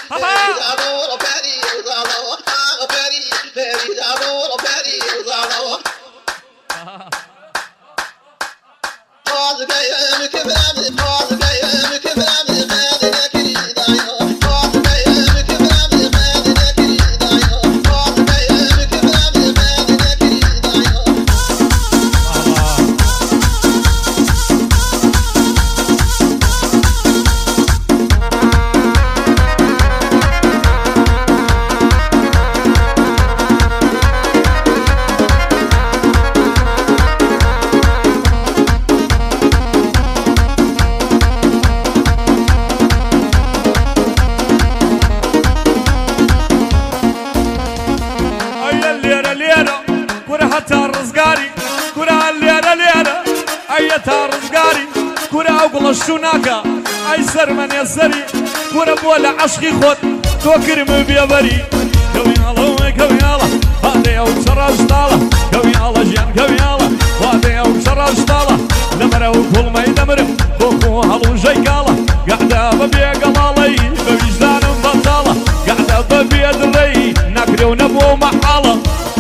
شوناكا ايسر من يسري وربولا عشقي خود تو كرم بيبري كوي الله كوي الله هذا يوم شرج طاله كوي الله جان كوي الله هذا يوم شرج طاله لمره كل ما يدمر بوكو هلو جيكاله قاعده ببيع قلالي بوجدان بطاله قاعده ببيع دري نكري ونبو محاله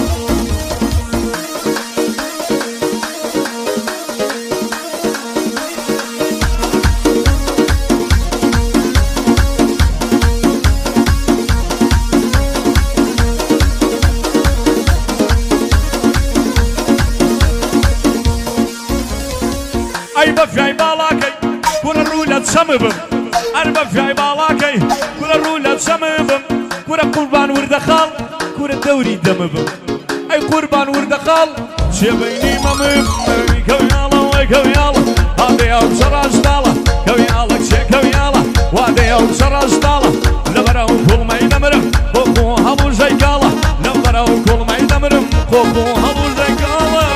بفعي بالاكي كورا الرولة تشمبم أنا بفعي بالاكي كورا الرولة تشمبم كورا قربان وردخال كورا الدوري دمبم أي قربان وردخال شي بيني ممم كوي الله كوي الله هذا يوم شراج طالة كوي الله شي كوي الله وهذا يوم شراج طالة لبرو كل ما يدمرم خوخو هلو جيكالة لبرو كل ما يدمرم خوخو هلو جيكالة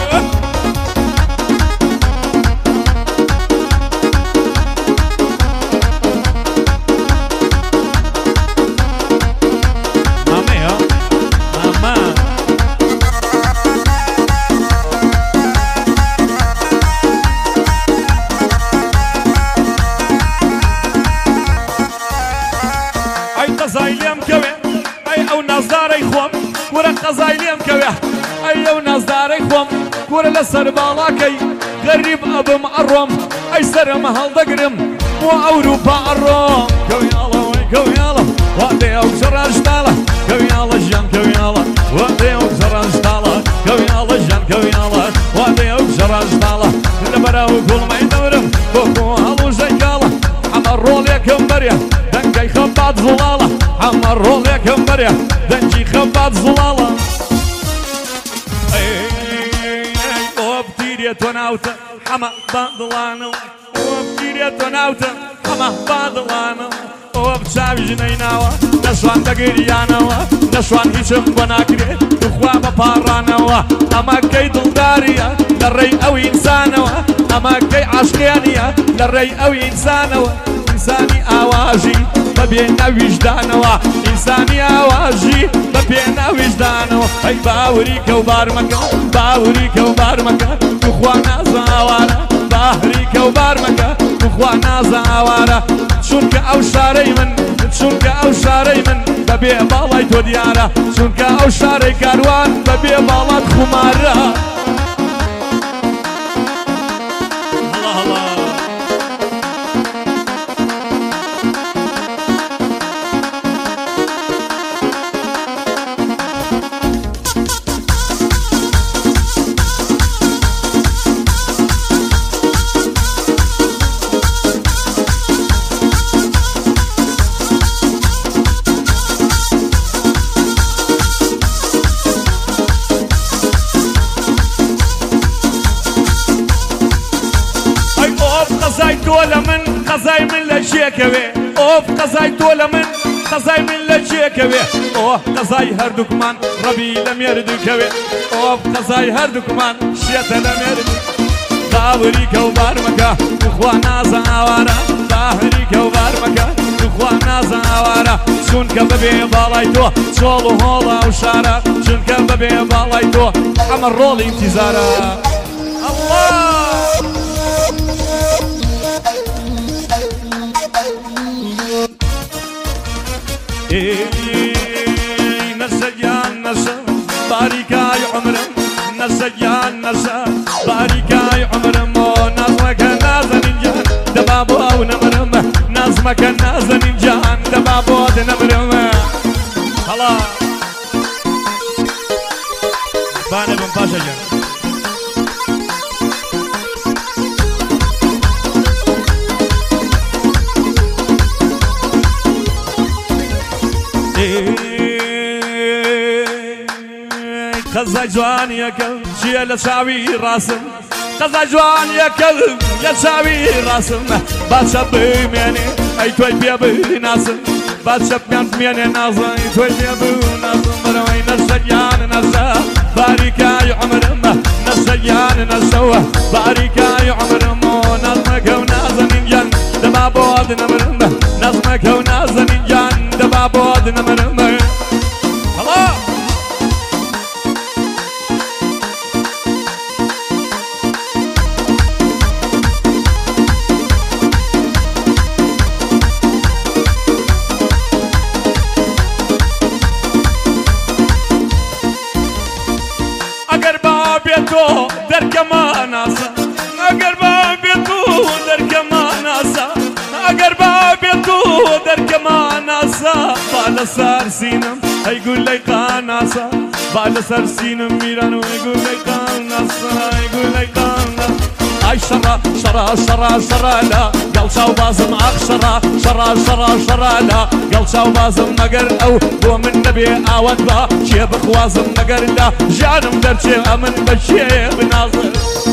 قزايليم كويه ايو ناس داري خوم كور لسر بالاكي غريب ابو معرم اي سر مهل دقرم مو اوروبا عروم كوي الله وي كوي الله وادي او شراج طاله كوي الله جان كوي الله وادي او شراج طاله كوي الله جان كوي الله وادي او شراج طاله لبراو كل ما يدورم بوكو هلو جيكاله عمر رول يا كمبريا دنجي خبات زلاله عمر رول يا كمبريا دنجي خبات زلاله توناوتا حما باضلانو وبكيريا توناوتا حما باضلانو وبشاب جنيناوا نشوان دقيريانوا نشوان هيشم بناكري تخوا ببارانوا اما كي دلداريا للري او انسانوا اما كي عشقيانيا للري او انسانوا انساني اواجي ببينا وجدانوا انساني اواجي ببينا وجدانوا اي باوريكا وبارمكا باوريكا وبارمكا تخوانا زاوارا باهريكا وبارمكا تخوانا زاوارا شونك او شاري من شونك او شاري من ببيع بالاي تو ديارا شونك او شاري كاروان ببيع بالات خمارا الله الله قزاي من لشيكوي اوف قزاي تولا من قزاي من لشيكوي اوه قزاي هردكمان ربي لم يردكوي اوف قزاي هردكمان شيت لم يرد باوريكا وبارمكا اخوانا زاوارا باوريكا وبارمكا اخوانا زاوارا شونك ببي بالايتو شولو هولا وشارا شونك ببي بالايتو عمر رولي انتظارا الله نسجان نسا باریکای عمرم نسجان نسا باریکای عمرم نازمك نازنین جان دبابو او نمرم نازمك نازنین جان دبابو او نمرم خلاص بانه بن باشا جان خزا جوان يكل شي لساوي راسم خزا جوان يكل لساوي راسم باشا بميني اي توي بيبي ناسم باشا بميني ناسم اي توي بيبي ناسم مروي نسجان نسا باريكاي عمرم نسجان نسوا باريكاي عمرم نظمك ونازن جان دبابود نمرم نظمك ونازن جان دبابود نمرم خلاص اگر بابیتو در کماناسا اگر بابیتو در کماناسا اگر بابیتو در کماناسا بالا سر سینم ای گلی قاناسا بالا سر سینم میرانو ای گلی قاناسا ای گلی قاناسا اي شرا شرا شرا شرا لا قال شاو بازم اخشرا شرا شرا شرا لا قال شاو بازم مقر او هو من نبي اود با شي بخوازم مقر لا جانم درشي امن بشي بناظر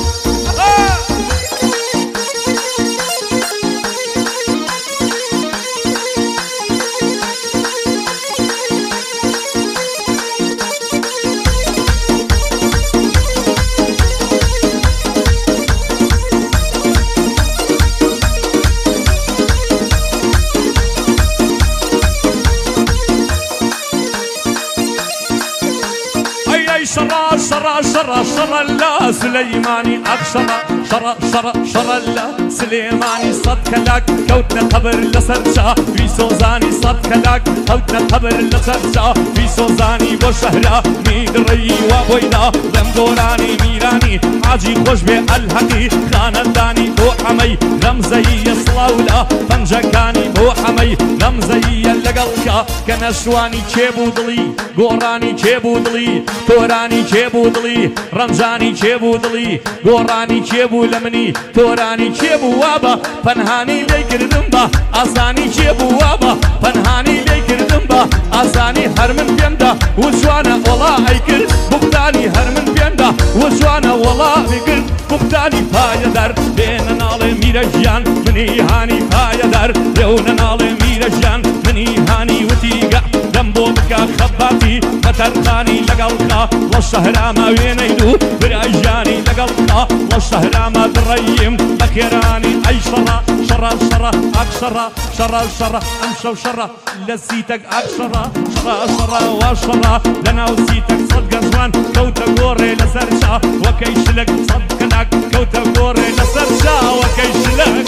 شرا شرا شرا شرا لا سليماني أخشرا شرا شرا شرا لا سليماني صدق لك كوتنا قبر لسرشا في سوزاني صدق لك كوتنا قبر لسرشا في سوزاني بشهرا ميدري وبويدا لمدوراني ميراني عاجي خوش بالحقي خانداني بو حمي رمزي يصلاولا فنجكاني بو حمي رمزي لقلقا كنشواني كيبو دلي قوراني كيبو دلي توراني كيبو دلي رمزاني كيبو دلي قوراني كيبو لمني توراني كيبو وابا پنهاني ليكردم با ازاني كيبو وابا پنهاني ليكردم با ازاني هرمن بيمدا وجوانا والله ايكر بختاني هرمن بيمدا وجوانا والله ايكر بختاني پايدار بين نال ميرجان مني هاني پايدار لون نال ميرجان مني هاني وتيقع دمبو بكا خباتي فترخاني لقلقا والشهر ما وينيدو براجاني لقلقا والشهر ما دريم بكيراني اي شرا شرا شرا اكشرا شرا شرا امشو شرا لسيتك اكشرا شرا شرا وشرا لنا وسيتك صدق زوان كوتا قوري لسرشا وكيشلك صدق لك كوتا قوري لسرشا وكيشلك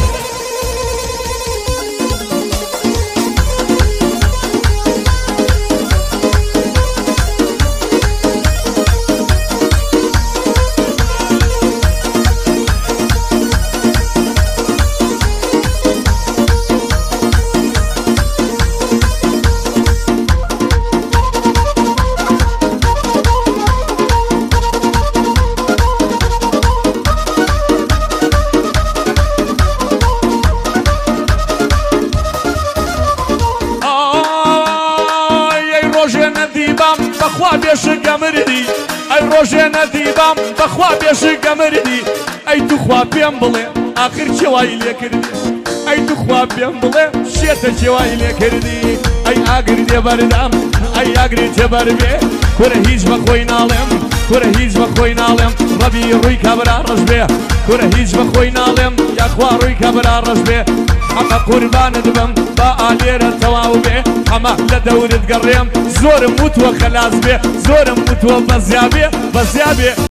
بخوا بيشق مردي اي روجينا ديبام بخوا بيشق مردي اي تخوا بيم بلي اخر شواي لي كردي اي تخوا بيم بلي شيت شواي لي كردي اي اغري بردام اي اغري بربي كره هيج بخوي نالم كره هيج بخوي نالم ربي روي كبر رجبي كره هيج بخوي نالم يا اخوا روي كبر رجبي حما قربان دبم بآلير التواو بي حما لدور تقريم زور موت وخلاص بي زور موت وبزيابي